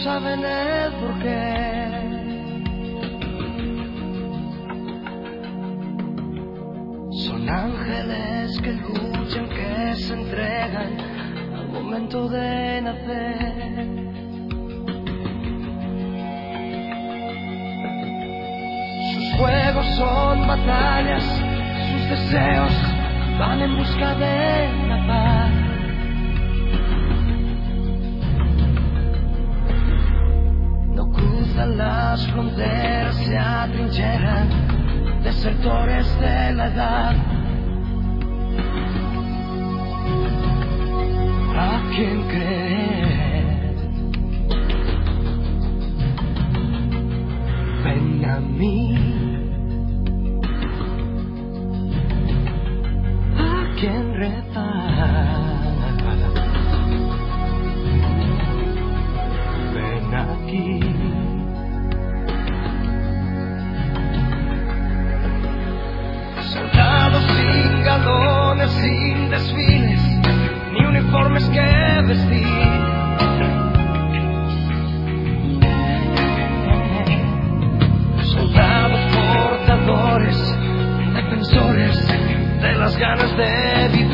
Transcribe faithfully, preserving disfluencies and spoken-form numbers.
saben el porqué. Son ángeles que luchan, que se entregan al momento de nacer. Sus juegos son batallas, sus deseos van en busca de la paz. No cruzan las fronteras, se atrincheran, desertores de la edad. ¿A quién creer? Ven a mí. ¿A quién rezar? Ven aquí. Soldados sin galones, sin desfiles, ni uniformes que vestir. Soldados portadores, defensores de las ganas de vivir.